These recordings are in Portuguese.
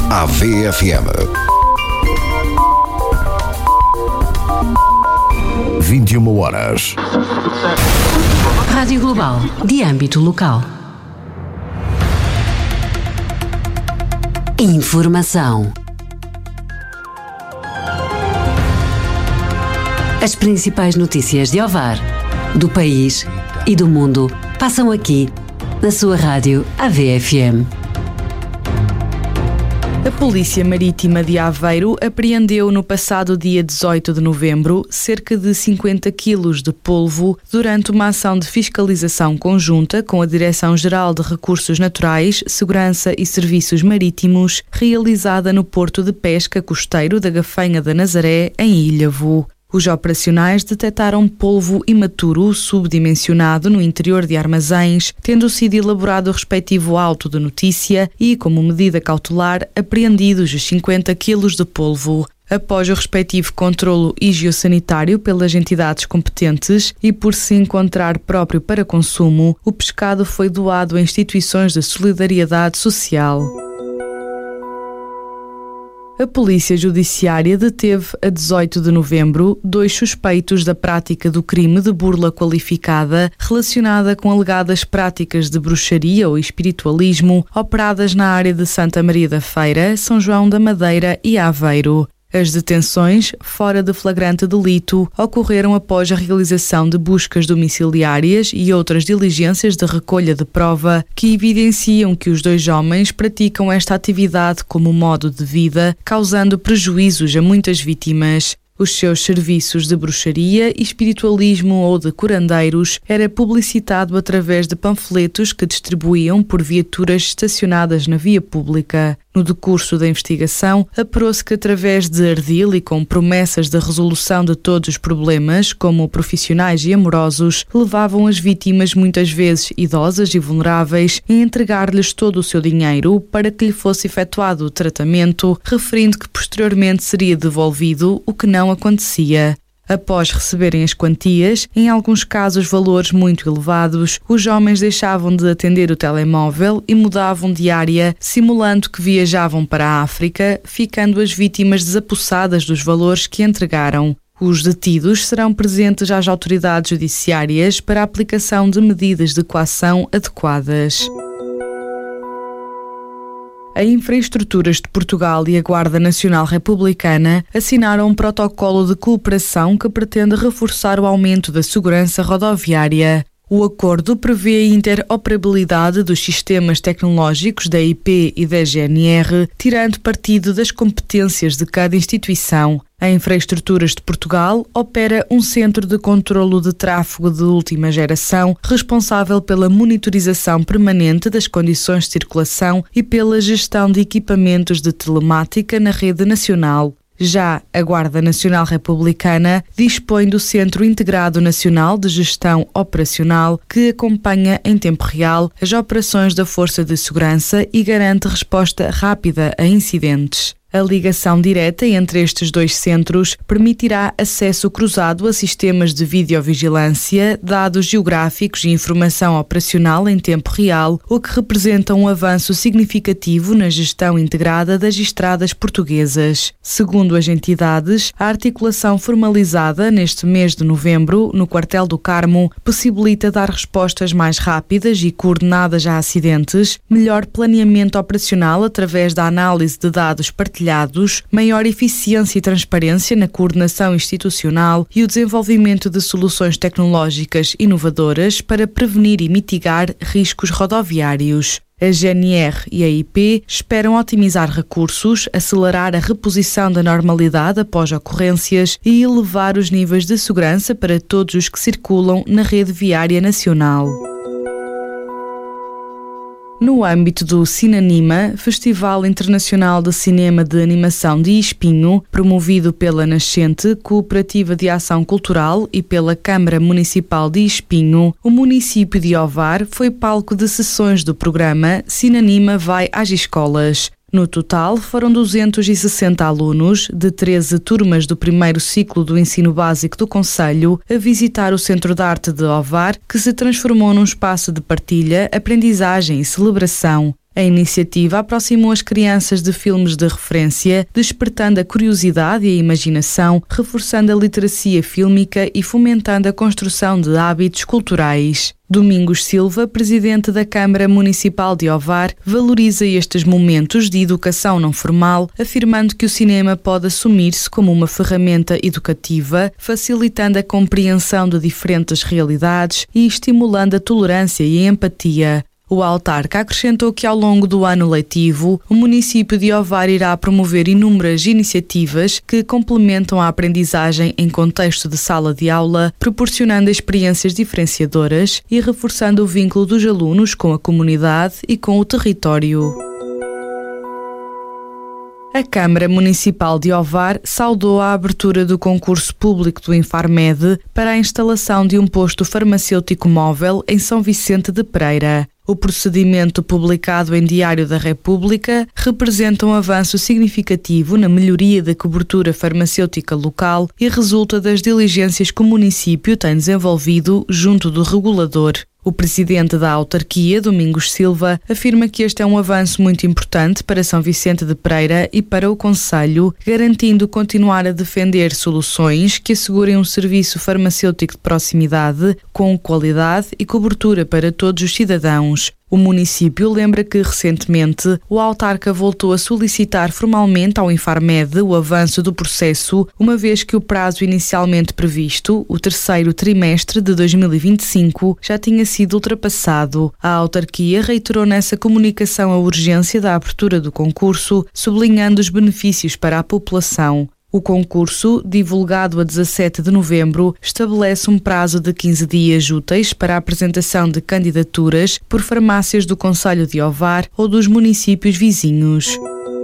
AVFM. 21 horas. Rádio Global, de âmbito local. Informação. As principais notícias de Ovar, do país e do mundo passam aqui, na sua rádio AVFM. A Polícia Marítima de Aveiro apreendeu no passado dia 18 de novembro cerca de 50 quilos de polvo durante uma ação de fiscalização conjunta com a Direção-Geral de Recursos Naturais, Segurança e Serviços Marítimos, realizada no Porto de Pesca Costeiro da Gafanha da Nazaré, em Ilhavo. Os operacionais detectaram polvo imaturo subdimensionado no interior de armazéns, tendo sido elaborado o respectivo auto de notícia e, como medida cautelar, apreendidos os 50 quilos de polvo. Após o respectivo controlo higiosanitário pelas entidades competentes e por se encontrar próprio para consumo, o pescado foi doado a instituições de solidariedade social. A Polícia Judiciária deteve, a 18 de novembro, 2 suspeitos da prática do crime de burla qualificada relacionada com alegadas práticas de bruxaria ou espiritualismo operadas na área de Santa Maria da Feira, São João da Madeira e Aveiro. As detenções, fora de flagrante delito, ocorreram após a realização de buscas domiciliárias e outras diligências de recolha de prova que evidenciam que os 2 homens praticam esta atividade como modo de vida, causando prejuízos a muitas vítimas. Os seus serviços de bruxaria, espiritualismo ou de curandeiros era publicitado através de panfletos que distribuíam por viaturas estacionadas na via pública. No decurso da investigação, apurou-se que através de ardil e com promessas de resolução de todos os problemas, como profissionais e amorosos, levavam as vítimas, muitas vezes idosas e vulneráveis, a entregar-lhes todo o seu dinheiro para que lhe fosse efetuado o tratamento, referindo que posteriormente seria devolvido, o que não acontecia. Após receberem as quantias, em alguns casos valores muito elevados, os homens deixavam de atender o telemóvel e mudavam de área, simulando que viajavam para a África, ficando as vítimas desapossadas dos valores que entregaram. Os detidos serão presentes às autoridades judiciárias para a aplicação de medidas de coação adequadas. A Infraestruturas de Portugal e a Guarda Nacional Republicana assinaram um protocolo de cooperação que pretende reforçar o aumento da segurança rodoviária. O acordo prevê a interoperabilidade dos sistemas tecnológicos da IP e da GNR, tirando partido das competências de cada instituição. A Infraestruturas de Portugal opera um centro de controlo de tráfego de última geração, responsável pela monitorização permanente das condições de circulação e pela gestão de equipamentos de telemática na rede nacional. Já a Guarda Nacional Republicana dispõe do Centro Integrado Nacional de Gestão Operacional, que acompanha em tempo real as operações da Força de Segurança e garante resposta rápida a incidentes. A ligação direta entre estes 2 centros permitirá acesso cruzado a sistemas de videovigilância, dados geográficos e informação operacional em tempo real, o que representa um avanço significativo na gestão integrada das estradas portuguesas. Segundo as entidades, a articulação formalizada neste mês de novembro no Quartel do Carmo possibilita dar respostas mais rápidas e coordenadas a acidentes, melhor planeamento operacional através da análise de dados partilhados, maior eficiência e transparência na coordenação institucional e o desenvolvimento de soluções tecnológicas inovadoras para prevenir e mitigar riscos rodoviários. A GNR e a IP esperam otimizar recursos, acelerar a reposição da normalidade após ocorrências e elevar os níveis de segurança para todos os que circulam na rede viária nacional. No âmbito do Cinanima, Festival Internacional de Cinema de Animação de Espinho, promovido pela Nascente Cooperativa de Ação Cultural e pela Câmara Municipal de Espinho, o município de Ovar foi palco de sessões do programa Cinanima vai às escolas. No total, foram 260 alunos, de 13 turmas do primeiro ciclo do ensino básico do concelho, a visitar o Centro de Arte de Ovar, que se transformou num espaço de partilha, aprendizagem e celebração. A iniciativa aproximou as crianças de filmes de referência, despertando a curiosidade e a imaginação, reforçando a literacia fílmica e fomentando a construção de hábitos culturais. Domingos Silva, presidente da Câmara Municipal de Ovar, valoriza estes momentos de educação não formal, afirmando que o cinema pode assumir-se como uma ferramenta educativa, facilitando a compreensão de diferentes realidades e estimulando a tolerância e a empatia. O autarca acrescentou que ao longo do ano letivo, o município de Ovar irá promover inúmeras iniciativas que complementam a aprendizagem em contexto de sala de aula, proporcionando experiências diferenciadoras e reforçando o vínculo dos alunos com a comunidade e com o território. A Câmara Municipal de Ovar saudou a abertura do concurso público do Infarmed para a instalação de um posto farmacêutico móvel em São Vicente de Pereira. O procedimento, publicado em Diário da República, representa um avanço significativo na melhoria da cobertura farmacêutica local e resulta das diligências que o município tem desenvolvido junto do regulador. O presidente da autarquia, Domingos Silva, afirma que este é um avanço muito importante para São Vicente de Pereira e para o concelho, garantindo continuar a defender soluções que assegurem um serviço farmacêutico de proximidade, com qualidade e cobertura para todos os cidadãos. O município lembra que, recentemente, o autarca voltou a solicitar formalmente ao Infarmed o avanço do processo, uma vez que o prazo inicialmente previsto, o terceiro trimestre de 2025, já tinha sido ultrapassado. A autarquia reiterou nessa comunicação a urgência da abertura do concurso, sublinhando os benefícios para a população. O concurso, divulgado a 17 de novembro, estabelece um prazo de 15 dias úteis para a apresentação de candidaturas por farmácias do concelho de Ovar ou dos municípios vizinhos.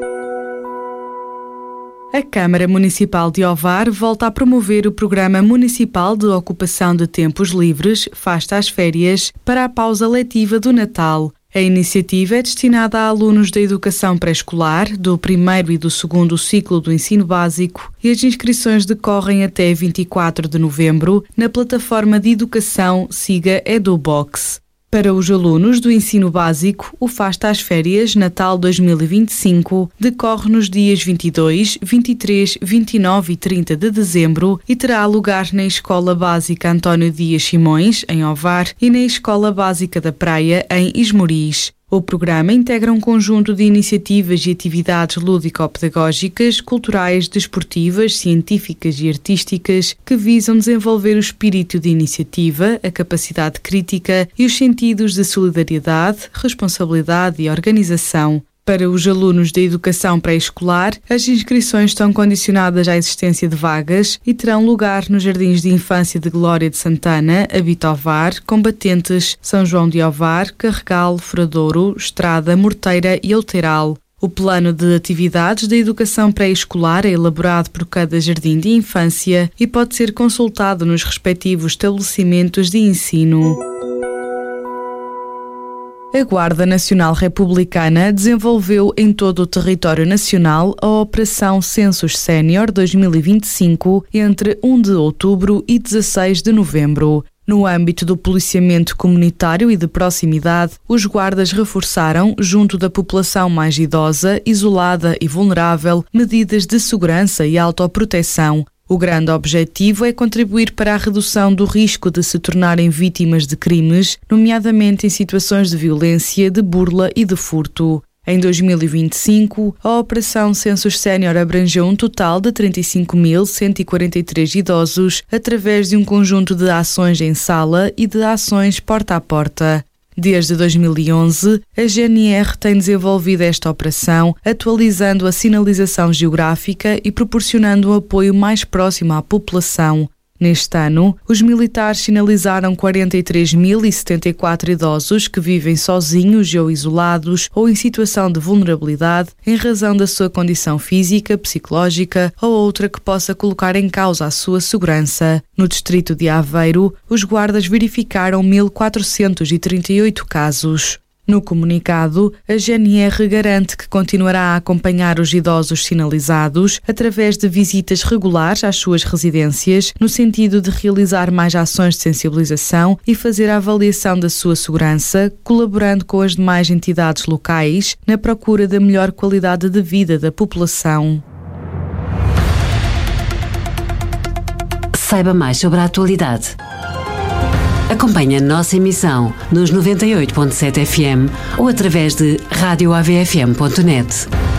A Câmara Municipal de Ovar volta a promover o Programa Municipal de Ocupação de Tempos Livres, Fasta às Férias, para a pausa letiva do Natal. A iniciativa é destinada a alunos da educação pré-escolar, do primeiro e do segundo ciclo do ensino básico, e as inscrições decorrem até 24 de novembro na plataforma de educação Siga EduBox. Para os alunos do ensino básico, o Fasta às Férias Natal 2025 decorre nos dias 22, 23, 29 e 30 de dezembro e terá lugar na Escola Básica António Dias Simões, em Ovar, e na Escola Básica da Praia, em Esmoriz. O programa integra um conjunto de iniciativas e atividades lúdico-pedagógicas, culturais, desportivas, científicas e artísticas que visam desenvolver o espírito de iniciativa, a capacidade crítica e os sentidos de solidariedade, responsabilidade e organização. Para os alunos da educação pré-escolar, as inscrições estão condicionadas à existência de vagas e terão lugar nos Jardins de Infância de Glória de Santana, Habitovar, Combatentes, São João de Ovar, Carregal, Furadouro, Estrada, Morteira e Outeiral. O plano de atividades da educação pré-escolar é elaborado por cada jardim de infância e pode ser consultado nos respectivos estabelecimentos de ensino. A Guarda Nacional Republicana desenvolveu em todo o território nacional a Operação Census Sénior 2025 entre 1 de outubro e 16 de novembro. No âmbito do policiamento comunitário e de proximidade, os guardas reforçaram, junto da população mais idosa, isolada e vulnerável, medidas de segurança e autoproteção. O grande objetivo é contribuir para a redução do risco de se tornarem vítimas de crimes, nomeadamente em situações de violência, de burla e de furto. Em 2025, a Operação Census Sénior abrangeu um total de 35.143 idosos através de um conjunto de ações em sala e de ações porta a porta. Desde 2011, a GNR tem desenvolvido esta operação, atualizando a sinalização geográfica e proporcionando um apoio mais próximo à população. Neste ano, os militares sinalizaram 43.074 idosos que vivem sozinhos ou isolados ou em situação de vulnerabilidade em razão da sua condição física, psicológica ou outra que possa colocar em causa a sua segurança. No distrito de Aveiro, os guardas verificaram 1.438 casos. No comunicado, a GNR garante que continuará a acompanhar os idosos sinalizados através de visitas regulares às suas residências, no sentido de realizar mais ações de sensibilização e fazer a avaliação da sua segurança, colaborando com as demais entidades locais na procura da melhor qualidade de vida da população. Saiba mais sobre a atualidade. Acompanhe a nossa emissão nos 98.7 FM ou através de radioavfm.net.